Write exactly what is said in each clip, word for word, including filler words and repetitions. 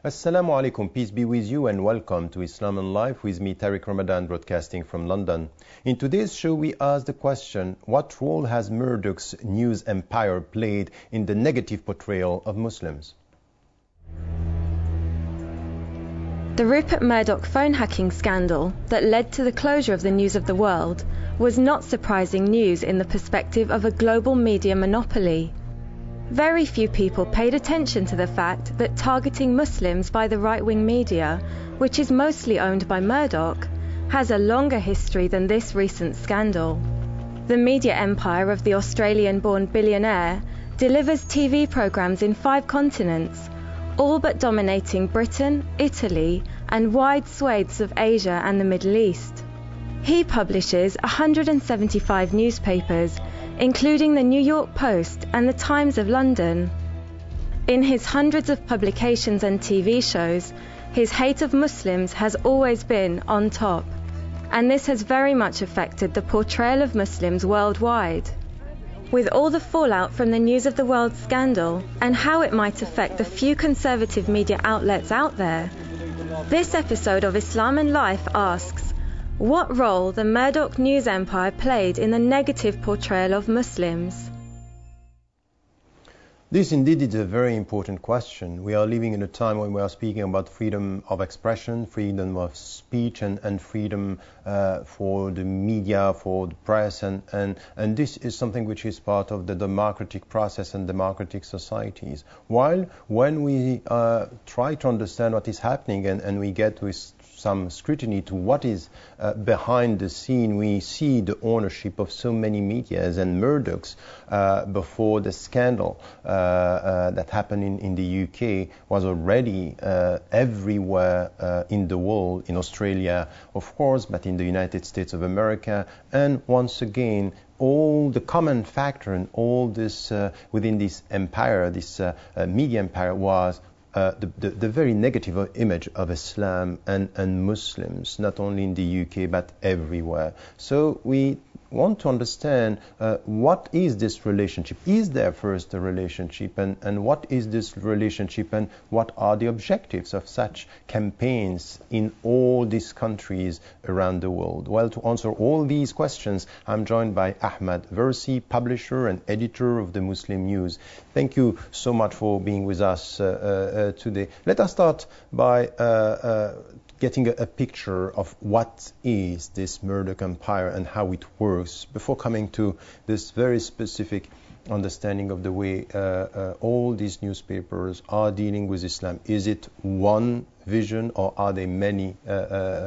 Assalamu alaikum, peace be with you and welcome to Islam and Life with me, Tariq Ramadan, broadcasting from London. In today's show, we ask the question, what role has Murdoch's news empire played in the negative portrayal of Muslims? The Rupert Murdoch phone hacking scandal that led to the closure of the News of the World was not surprising news in the perspective of a global media monopoly. Very few people paid attention to the fact that targeting Muslims by the right-wing media, which is mostly owned by Murdoch, has a longer history than this recent scandal. The media empire of the Australian-born billionaire delivers T V programs in five continents, all but dominating Britain, Italy, and wide swathes of Asia and the Middle East. He publishes one hundred seventy-five newspapers, including the New York Post and the Times of London. In his hundreds of publications and T V shows, his hate of Muslims has always been on top, and this has very much affected the portrayal of Muslims worldwide. With all the fallout from the News of the World scandal and how it might affect the few conservative media outlets out there, this episode of Islam and Life asks, what role the Murdoch news empire played in the negative portrayal of Muslims? This indeed is a very important question. We are living in a time when we are speaking about freedom of expression, freedom of speech, and, and freedom uh, for the media, for the press, and, and, and this is something which is part of the democratic process and democratic societies. While when we uh, try to understand what is happening and, and we get with some scrutiny to what is uh, behind the scene, we see the ownership of so many medias and Murdoch's uh, before the scandal uh, uh, that happened in, in the U K was already uh, everywhere uh, in the world, in Australia, of course, but in the United States of America. And once again, all the common factor in all this uh, within this empire, this uh, uh, media empire, was Uh, the, the, the very negative image of Islam and, and Muslims, not only in the U K but everywhere. So we want to understand uh, what is this relationship? Is there first a relationship, and, and what is this relationship, and what are the objectives of such campaigns in all these countries around the world? Well, to answer all these questions, I'm joined by Ahmad Versi, publisher and editor of the Muslim News. Thank you so much for being with us uh, uh, today. Let us start by uh, uh, getting a, a picture of what is this Murdoch empire and how it works before coming to this very specific understanding of the way uh, uh, all these newspapers are dealing with Islam. Is it one vision, or are there many uh, uh,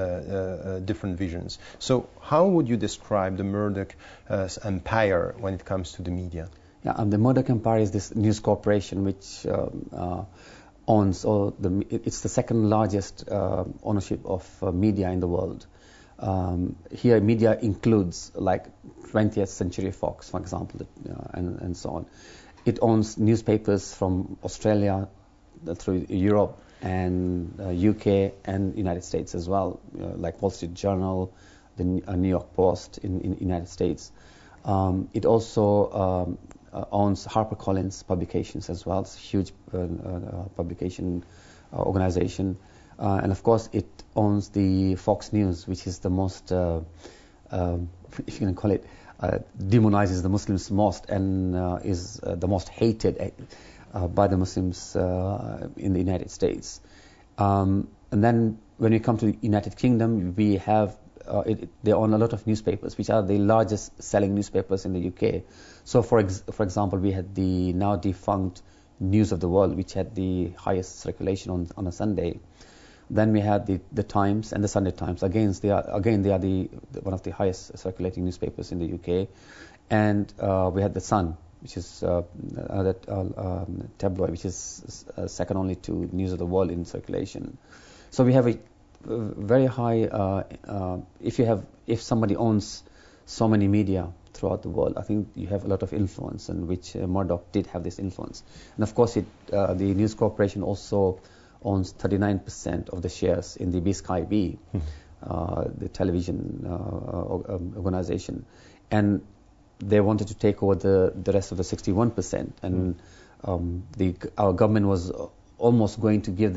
uh, different visions? So how would you describe the Murdoch uh, empire when it comes to the media? Yeah, um, the Murdoch empire is this news corporation which um, uh, owns, or the, it's the second largest uh, ownership of uh, media in the world. Um, here, media includes like twentieth Century Fox, for example, uh, and, and so on. It owns newspapers from Australia uh, through Europe and uh, U K and United States as well, uh, like Wall Street Journal, the uh, New York Post in in United States. Um, it also um, uh, owns HarperCollins Publications as well. It's a huge uh, uh, publication uh, organization. Uh, and of course, it owns the Fox News, which is the most, uh, uh, if you can call it, uh, demonizes the Muslims most and uh, is uh, the most hated uh, by the Muslims uh, in the United States. Um, and then when we come to the United Kingdom, we have Uh, it, it, they own a lot of newspapers, which are the largest selling newspapers in the U K. So, for ex for example, we had the now defunct News of the World, which had the highest circulation on on a Sunday. Then we had the the Times and the Sunday Times. Again, they are again they are the, the one of the highest circulating newspapers in the U K. And uh, we had the Sun, which is uh, another uh, um, tabloid, which is uh, second only to News of the World in circulation. So we have a very high, uh, uh, if you have, if somebody owns so many media throughout the world, I think you have a lot of influence, and which uh, Murdoch did have this influence. And of course, it, uh, the News Corporation also owns thirty-nine percent of the shares in the B Sky B, uh, the television uh, organization. And they wanted to take over the, the rest of the sixty-one percent. And mm. um, the, our government was almost going to give them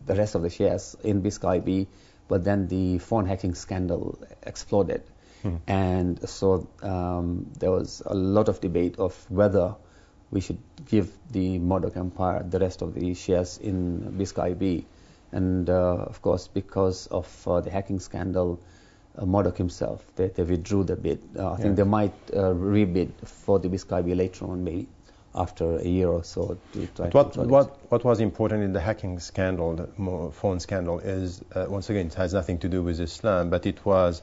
the rest of the shares in B S C I B, but then the phone hacking scandal exploded. Hmm. And so um, there was a lot of debate of whether we should give the Murdoch Empire the rest of the shares in B S C I B. And uh, of course, because of uh, the hacking scandal, uh, Murdoch himself, they, they withdrew the bid. Uh, I yeah. think they might uh, rebid for the B S C I B later on, maybe after a year or so. To try what, to what, what was important in the hacking scandal, the phone scandal, is, uh, once again, it has nothing to do with Islam, but it was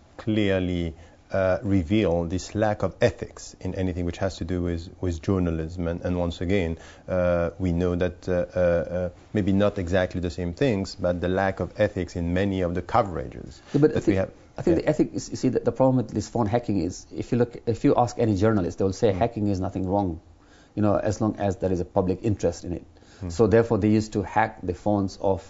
clearly uh, revealed this lack of ethics in anything which has to do with, with journalism. And, and once again, uh, we know that uh, uh, maybe not exactly the same things, but the lack of ethics in many of the coverages yeah, but that I think, we have. I think yeah. the ethic is, you see, the, the problem with this phone hacking is, if you look, if you ask any journalist, they will say mm. hacking is nothing wrong, you know, as long as there is a public interest in it. Mm. So therefore, they used to hack the phones of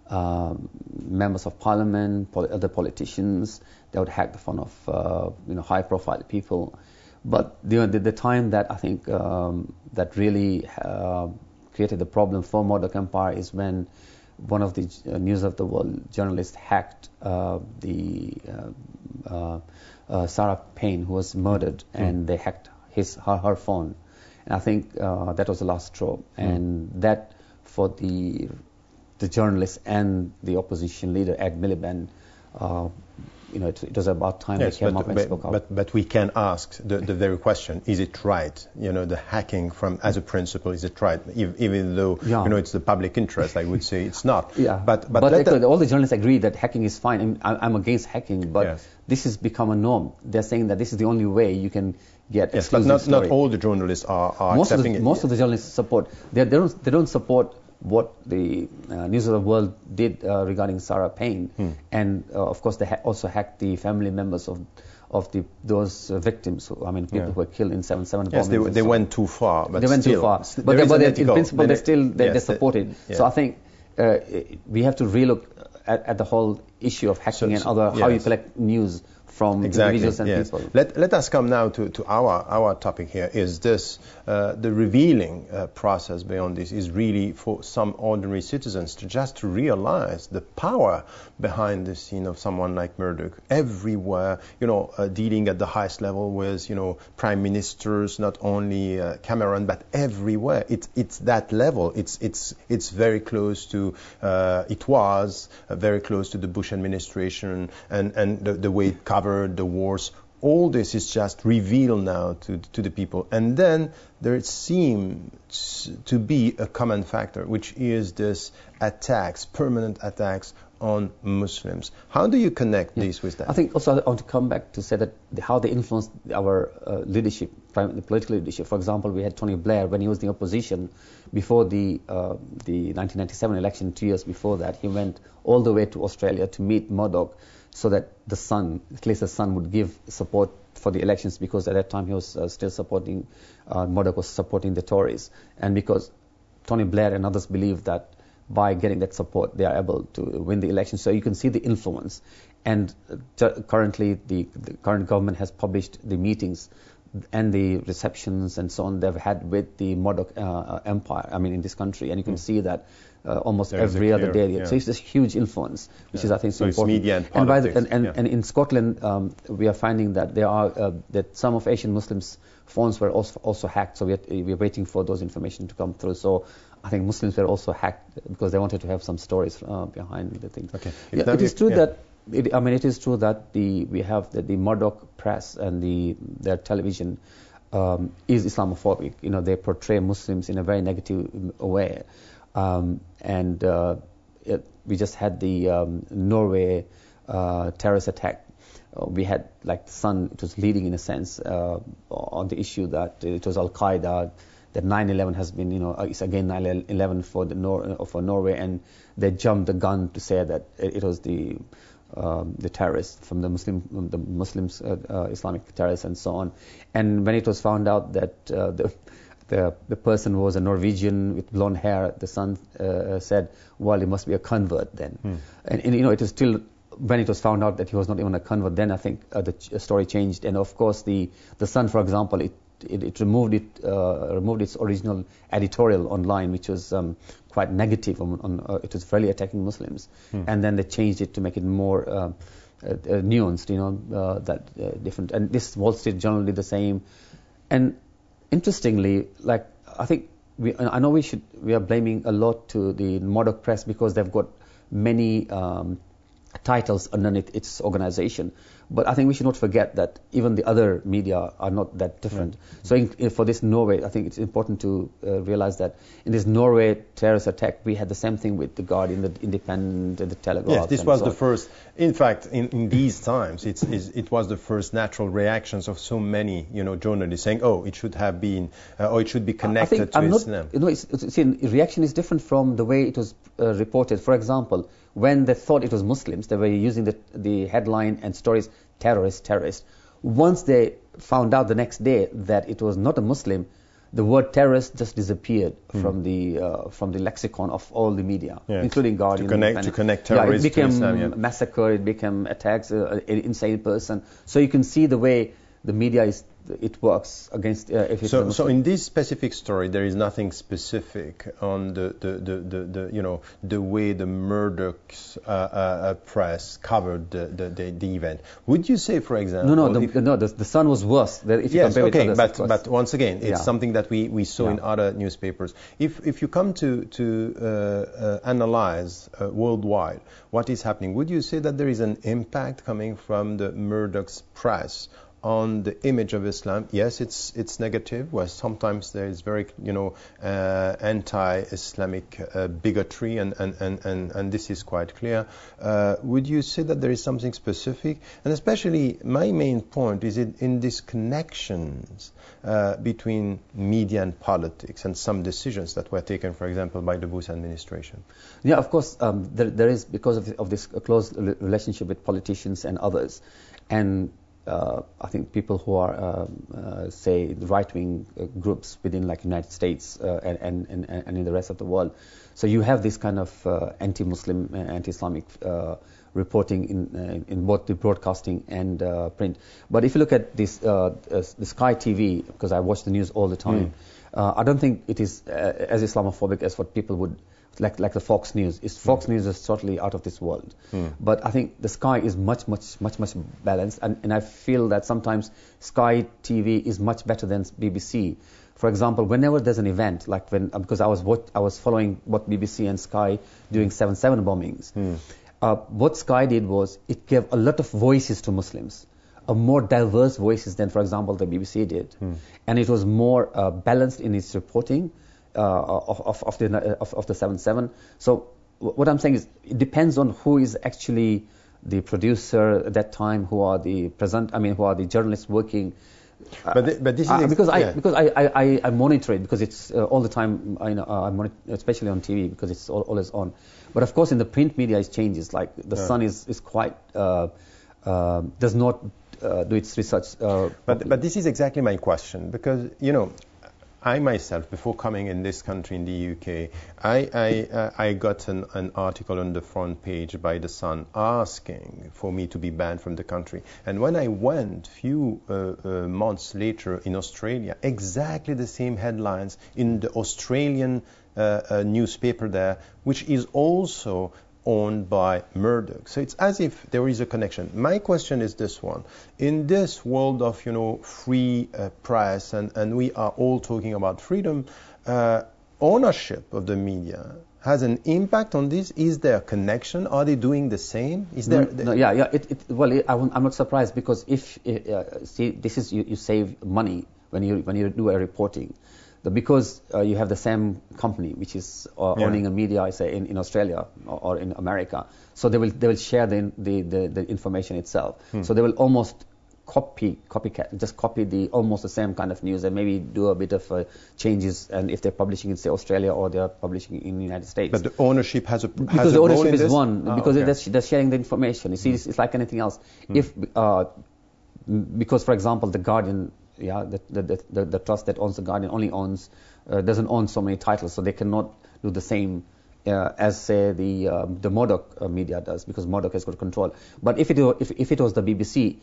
um, members of parliament, poli- other politicians. They would hack the phone of uh, you know high-profile people. But you know, the, the time that I think um, that really uh, created the problem for Murdoch Empire is when one of the uh, News of the World journalists hacked uh, the uh, uh, uh, Sarah Payne, who was murdered, mm. and they hacked his her, her phone. And I think uh, that was the last straw. Mm. And that, for the the journalists and the opposition leader, Ed Miliband, uh, you know, it, it was about time yes, they came but, up and but, spoke out. But, but we can ask the, the very question, is it right? You know, the hacking from as a principle, is it right? Even, even though, yeah. you know, it's the public interest, I would say it's not. Yeah. But, but, but actually, the all the journalists agree that hacking is fine. I mean, I'm against hacking, but yes. this has become a norm. They're saying that this is the only way you can get yes, but not, not all the journalists are, are most accepting of the, it. Most of the journalists support. They, they, don't, they don't support what the uh, News of the World did uh, regarding Sarah Payne, hmm. and uh, of course they ha- also hacked the family members of of the those uh, victims. Who, I mean, people yeah. who were killed in seven seven. Yes, they, they so went too far. But they went still, too far. But, they, but they, in principle, they still they, yes, they supported. Yeah. So I think uh, we have to relook at, at the whole issue of hacking so, and other yes. how you collect news from exactly, individuals and yes. people. Let, let us come now to, to our our topic here. Is this uh, the revealing uh, process beyond this is really for some ordinary citizens to just to realize the power behind the scene of someone like Murdoch everywhere, you know, uh, dealing at the highest level with, you know, prime ministers, not only uh, Cameron, but everywhere. It's it's that level. It's it's it's very close to, uh, it was uh, very close to the Bush administration and, and the, the way it covered the wars. All this is just revealed now to to the people, and then there seems to be a common factor, which is this attacks, permanent attacks on Muslims. How do you connect yeah. these with that? I think also I want to come back to say that the, how they influenced our uh, leadership, the political leadership. For example, we had Tony Blair when he was in the opposition before the uh, the nineteen ninety-seven election. Two years before that, he went all the way to Australia to meet Murdoch, so that the Sun, at least the Sun, would give support for the elections, because at that time he was uh, still supporting, uh, Murdoch was supporting the Tories, and because Tony Blair and others believe that by getting that support they are able to win the election. So you can see the influence. And uh, currently the, the current government has published the meetings and the receptions and so on they've had with the Murdoch uh, empire, I mean, in this country, and you can mm. see that uh, almost There's every other day. Yeah. So it's this huge influence, which yeah. is, I think, so, so important. It's media and politics. And, by the, and, and, yeah. and in Scotland, um, we are finding that there are uh, that some of Asian Muslims' phones were also also hacked. So we are, we are waiting for those information to come through. So I think Muslims were also hacked because they wanted to have some stories uh, behind the things. Okay. Yeah, it is true yeah. that. It, I mean, it is true that the we have the, the Murdoch press and the their television um, is Islamophobic. You know, they portray Muslims in a very negative way, um, and uh, it, we just had the um, Norway uh, terrorist attack. Uh, we had, like, the Sun, it was leading in a sense uh, on the issue that it was Al Qaeda. That nine eleven has been, you know, it's again nine eleven for the Nor- for Norway, and they jumped the gun to say that it, it was the Um, the terrorists from the Muslim, the Muslims, uh, uh, Islamic terrorists, and so on. And when it was found out that uh, the, the the person was a Norwegian with blonde hair, the Sun uh, said, "Well, he must be a convert then." Hmm. And, and you know, it was still when it was found out that he was not even a convert. Then I think uh, the ch- story changed. And of course, the the Sun, for example, it it, it removed it uh, removed its original editorial online, which was um, quite negative. On, on uh, it was fairly attacking Muslims, hmm. and then they changed it to make it more uh, uh, uh, nuanced. You know, uh, that uh, different. And this Wall Street Journal did the same. And interestingly, like I think we, I know we should we are blaming a lot to the Murdoch press because they've got many um, titles underneath its organization. But I think we should not forget that even the other media are not that different. Right. So in, in, for this Norway, I think it's important to uh, realize that in this Norway terrorist attack, we had the same thing with the Guardian, the Independent, the Telegraph. Yes, this was so the first. In fact, in, in these times, it's, it's, it was the first natural reactions of so many, you know, journalists saying, "Oh, it should have been, uh, or it should be connected I think to I'm Islam." Not, you know, it's, it's, see, reaction is different from the way it was uh, reported. For example, when they thought it was Muslims, they were using the the headline and stories, terrorist, terrorist. Once they found out the next day that it was not a Muslim, the word terrorist just disappeared mm. from the uh, from the lexicon of all the media, yes. including Guardian. To connect, to connect terrorists yeah, it became to Islam, yeah. massacre, it became attacks, uh, an insane person. So you can see the way the media is, it works against. Uh, if it's so, so in this specific story, there is nothing specific on the, the, the, the, the you know the way the Murdoch's uh, uh, press covered the, the, the, the event. Would you say, for example, no, no, the, no, the, the Sun was worse. If you yes, compare okay, with others, but but once again, it's yeah. something that we, we saw yeah. in other newspapers. If if you come to to uh, uh, analyze uh, worldwide what is happening, would you say that there is an impact coming from the Murdoch's press on the image of Islam? Yes, it's it's negative. Where sometimes there is very you know uh, anti-Islamic uh, bigotry, and and, and, and and this is quite clear. Uh, would you say that there is something specific? And especially, my main point is it in these connections uh, between media and politics, and some decisions that were taken, for example, by the Bush administration. Yeah, of course, um, there, there is because of, of this close relationship with politicians and others, and. Uh, I think people who are, um, uh, say, right-wing uh, groups within, like, United States uh, and, and, and in the rest of the world. So you have this kind of uh, anti-Muslim, uh, anti-Islamic uh, reporting in, uh, in both the broadcasting and uh, print. But if you look at this, uh, uh, the Sky T V, because I watch the news all the time, mm. uh, I don't think it is uh, as Islamophobic as what people would. Like like the Fox News. Is Fox mm. News is totally out of this world. Mm. But I think the Sky is much, much, much, much balanced. And, and I feel that sometimes Sky T V is much better than B B C. For example, whenever there's an event, like when, because I was what, I was following what B B C and Sky doing seven seven bombings. Mm. Uh, what Sky did was it gave a lot of voices to Muslims. A more diverse voices than, for example, the B B C did. Mm. And it was more uh, balanced in its reporting. Uh, of, of, of the of, of the seven seven. So what I'm saying is it depends on who is actually the producer at that time, who are the present, I mean, who are the journalists working. But, the, but this is uh, because yeah. I because I, I, I monitor it because it's uh, all the time. I know uh, I monitor, especially on T V because it's all, always on. But of course, in the print media, it changes. Like the yeah. Sun is is quite uh, uh, does not uh, do its research. Uh, but but this is exactly my question, because you know. I myself, before coming in this country, in the U K, I, I, uh, I got an, an article on the front page by The Sun asking for me to be banned from the country. And when I went few uh, uh, months later in Australia, exactly the same headlines in the Australian uh, uh, newspaper there, which is also owned by Murdoch. So it's as if there is a connection. My question is this one. In this world of, you know, free uh, press, and, and we are all talking about freedom, uh, ownership of the media has an impact on this? Is there a connection? Are they doing the same? Is there? No, no, yeah, yeah. It, it, well, it, I'm not surprised because if, uh, see, this is, you, you save money when you, when you do a reporting. Because uh, you have the same company which is uh, yeah. owning a media, I say in, in Australia or, or in America, so they will they will share the the, the, the information itself. Hmm. So they will almost copy copycat, just copy the almost the same kind of news and maybe do a bit of uh, changes. And if they're publishing in say Australia or they're publishing in the United States, but the ownership has a has because a the ownership role in is this? one oh, because okay. they're, they're sharing the information. You see, hmm. it's, it's like anything else. Hmm. If uh, because for example, the Guardian. Yeah, the, the, the, the trust that owns the Guardian only owns, uh, doesn't own so many titles, so they cannot do the same uh, as, say, the um, the Murdoch uh, media does, because Murdoch has got control. But if it, if, if it was the B B C,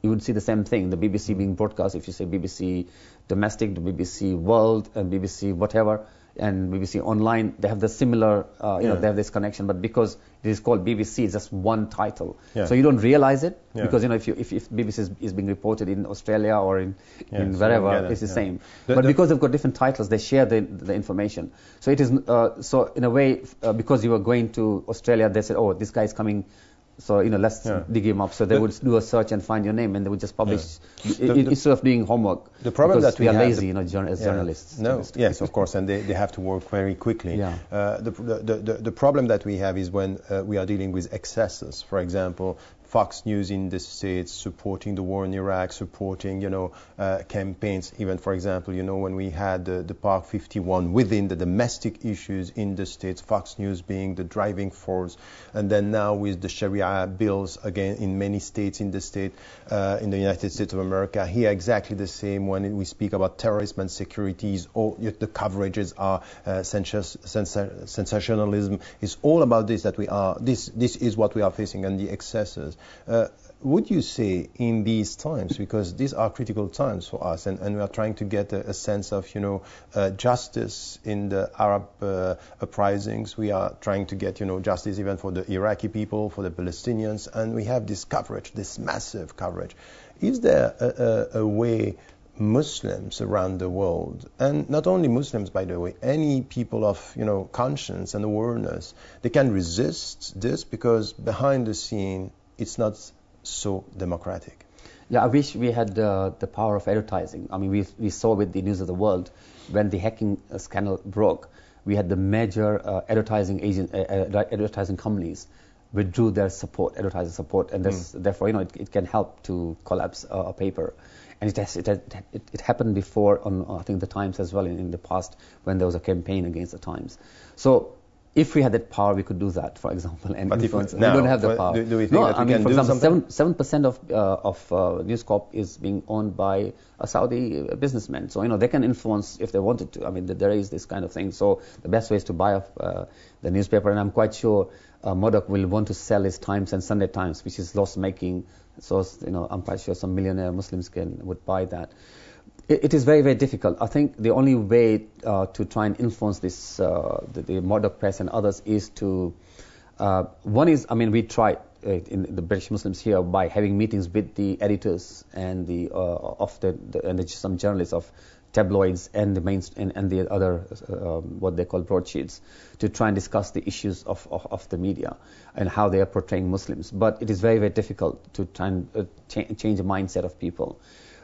you would see the same thing. The B B C being broadcast, if you say B B C Domestic, the B B C World, and B B C whatever, and B B C Online, they have the similar, uh, you yeah. know, they have this connection. But because it is called B B C, it's just one title. Yeah. So you don't realize it yeah. because, you know, if you if, if B B C is, is being reported in Australia or in, yeah, in so wherever, it's the yeah. same. The, but the because they've got different titles, they share the, the information. So it is, uh, so in a way, uh, because you were going to Australia, they said, oh, this guy is coming. So, you know, let's yeah. dig him up. So they the, would do a search and find your name, and they would just publish yeah. the, the, instead of doing homework. The problem that we are have, lazy, the, you know, jour as yeah. journalists. No, yes, of course, and they, they have to work very quickly. Yeah. Uh, the, the, the, the problem that we have is when uh, we are dealing with excesses. For example, Fox News in the States supporting the war in Iraq, supporting, you know, uh, campaigns. Even, for example, you know, when we had uh, the Park fifty-one within the domestic issues in the States, Fox News being the driving force. And then now with the Sharia bills, again, in many states in the state, uh, in the United States of America, here exactly the same. When we speak about terrorism and securities, all the coverages are uh, sens sens sensationalism. It's all about this, that we are, this, this is what we are facing, and the excesses. Uh, would you say in these times, because these are critical times for us, and, and we are trying to get a, a sense of, you know, uh, justice in the Arab uh, uprisings, we are trying to get, you know, justice even for the Iraqi people, for the Palestinians, and we have this coverage, this massive coverage. Is there a, a, a way Muslims around the world, and not only Muslims, by the way, any people of, you know, conscience and awareness, they can resist this, because behind the scene it's not so democratic? Yeah, I wish we had uh, the power of advertising. I mean, we we saw with the News of the World, when the hacking uh, scandal broke, we had the major uh, advertising agent, uh, uh, advertising companies withdrew their support, advertising support, and mm. therefore, you know, it, it can help to collapse uh, a paper. And it, has, it, it, it happened before on, I think, the Times as well in, in the past, when there was a campaign against the Times. So if we had that power, we could do that, for example. And but influence. If we, now, we don't have the power. Do, do we think no, that we I mean, can for do example, something? seven percent of uh, of uh, News Corp is being owned by a Saudi businessman. So, you know, they can influence if they wanted to. I mean, there is this kind of thing. So the best way is to buy up uh, the newspaper, and I'm quite sure uh, Murdoch will want to sell his Times and Sunday Times, which is loss-making. So, you know, I'm quite sure some millionaire Muslims can would buy that. It is very, very difficult. I think the only way uh, to try and influence this, uh, the, the Murdoch press and others, is to, uh, one is, I mean, we tried uh, in the British Muslims here by having meetings with the editors and the uh, of the, the and the, some journalists of tabloids and the main and, and the other uh, what they call broadsheets, to try and discuss the issues of, of, of the media and how they are portraying Muslims. But it is very, very difficult to try and uh, cha change the mindset of people.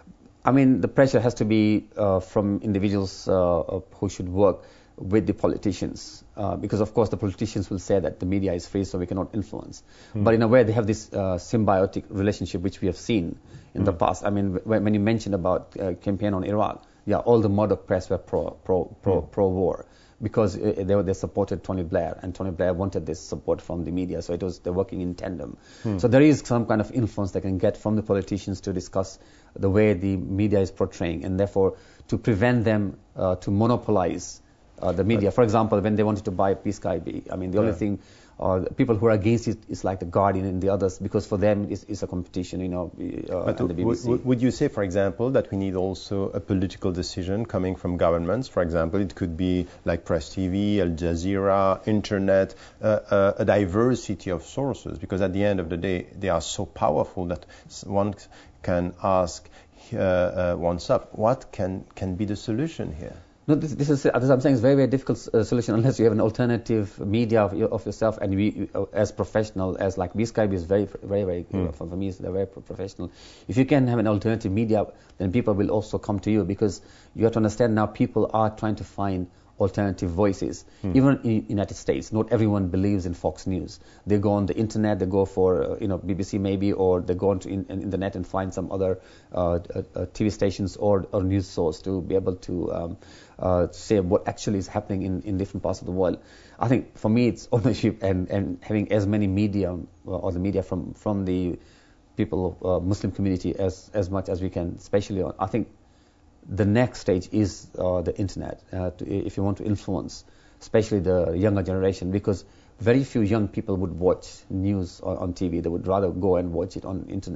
I mean, the pressure has to be uh, from individuals uh, who should work with the politicians, uh, because of course the politicians will say that the media is free, so we cannot influence. Mm. But in a way, they have this uh, symbiotic relationship, which we have seen in mm. the past. I mean, when, when you mentioned about uh, campaign on Iraq, yeah, all the Murdoch press were pro pro pro mm. pro war, because uh, they they supported Tony Blair, and Tony Blair wanted this support from the media, so it was they're working in tandem. Mm. So there is some kind of influence they can get from the politicians to discuss the way the media is portraying, and therefore to prevent them uh, to monopolize uh, the media. For example, when they wanted to buy P Sky B, I mean, the yeah. only thing, uh, the people who are against it is like the Guardian and the others, because for them it's, it's a competition, you know, uh, but and the B B C. Would you say, for example, that we need also a political decision coming from governments? For example, it could be like Press T V, Al Jazeera, Internet, uh, uh, a diversity of sources, because at the end of the day, they are so powerful that one can ask uh, uh, oneself, what can, can be the solution here? No, this, this is, as I'm saying, it's a very, very difficult uh, solution unless you have an alternative media of, of yourself, and we, uh, as professional, as like B Sky B is very, very, very, mm. uh, for, for me, they're very professional. If you can have an alternative media, then people will also come to you, because you have to understand now people are trying to find alternative voices. Hmm. Even in the United States, not everyone believes in Fox News. They go on the internet, they go for uh, you know B B C maybe, or they go onto in, in, in the net and find some other uh, uh, T V stations or, or news source to be able to um, uh, say what actually is happening in, in different parts of the world. I think for me it's ownership and, and having as many media uh, or the media from from the people uh, Muslim community as as much as we can, especially on, I think the next stage is uh, the internet, uh, to, if you want to influence, especially the younger generation, because very few young people would watch news on, on T V. They would rather go and watch it on internet.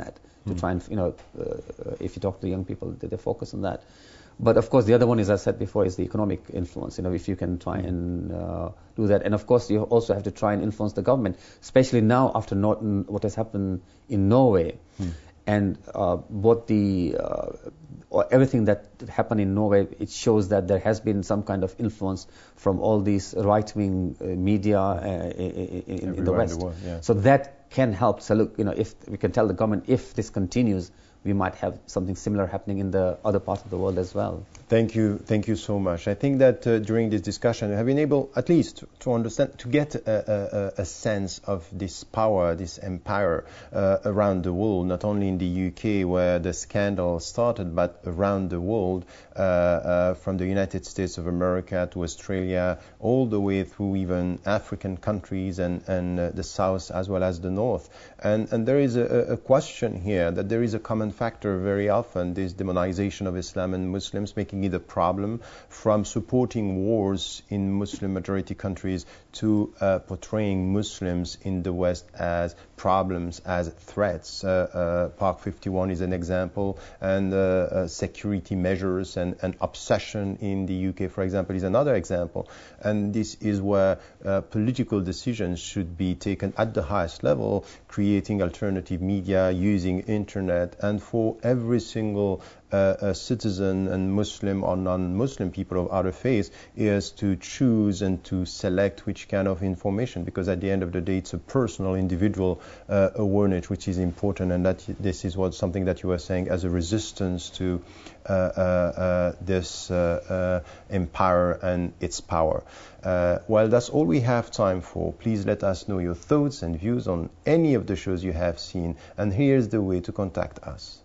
to try and, you know, uh, if you talk to young people, they, they focus on that. But of course, the other one, as I said before, is the economic influence. You know, if you can try and uh, do that, and of course, you also have to try and influence the government, especially now after Norton, what has happened in Norway, mm. and uh, what the uh, or everything that happened in Norway, it shows that there has been some kind of influence from all these right-wing uh, media uh, in, in, in the West. In the world, yeah. So that can help. So look, you know, if we can tell the government, if this continues, we might have something similar happening in the other parts of the world as well. Thank you, thank you so much. I think that uh, during this discussion, we have been able, at least, to, to understand, to get a, a, a sense of this power, this empire uh, around the world, not only in the U K where the scandal started, but around the world, uh, uh, from the United States of America to Australia, all the way through even African countries and, and uh, the South as well as the North. And, and there is a, a question here that there is a common factor very often, this demonization of Islam and Muslims, making it a problem, from supporting wars in Muslim majority countries to uh, portraying Muslims in the West as problems, as threats. Uh, uh, Park fifty-one is an example, and uh, uh, security measures and, and obsession in the U K, for example, is another example. And this is where uh, political decisions should be taken at the highest level, creating alternative media, using internet, and for every single uh, a citizen and Muslim or non-Muslim people of other faiths is to choose and to select which kind of information, because at the end of the day it's a personal, individual uh, awareness which is important, and that this is what something that you were saying as a resistance to uh, uh, uh, this uh, uh, empire and its power. Uh, well, that's all we have time for. Please let us know your thoughts and views on any of the shows you have seen, and here's the way to contact us.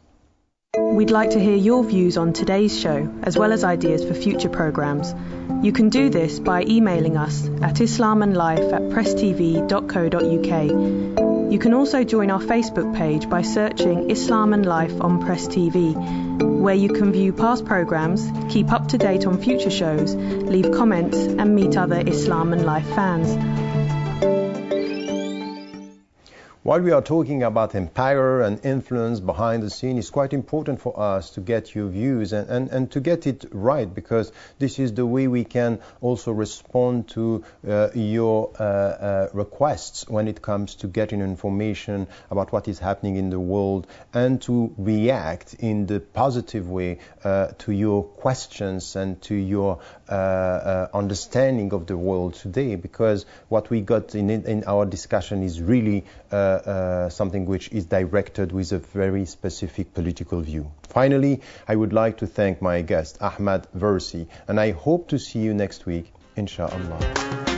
We'd like to hear your views on today's show, as well as ideas for future programmes. You can do this by emailing us at islamanlife at press t v dot co dot u k. You can also join our Facebook page by searching Islam and Life on Press T V, where you can view past programmes, keep up to date on future shows, leave comments and meet other Islam and Life fans. While we are talking about empire and influence behind the scene, it's quite important for us to get your views and, and, and to get it right, because this is the way we can also respond to uh, your uh, uh, requests when it comes to getting information about what is happening in the world, and to react in the positive way uh, to your questions and to your uh, uh, understanding of the world today, because what we got in, in our discussion is really uh, Uh, something which is directed with a very specific political view. Finally, I would like to thank my guest, Ahmad Versi, and I hope to see you next week, inshallah.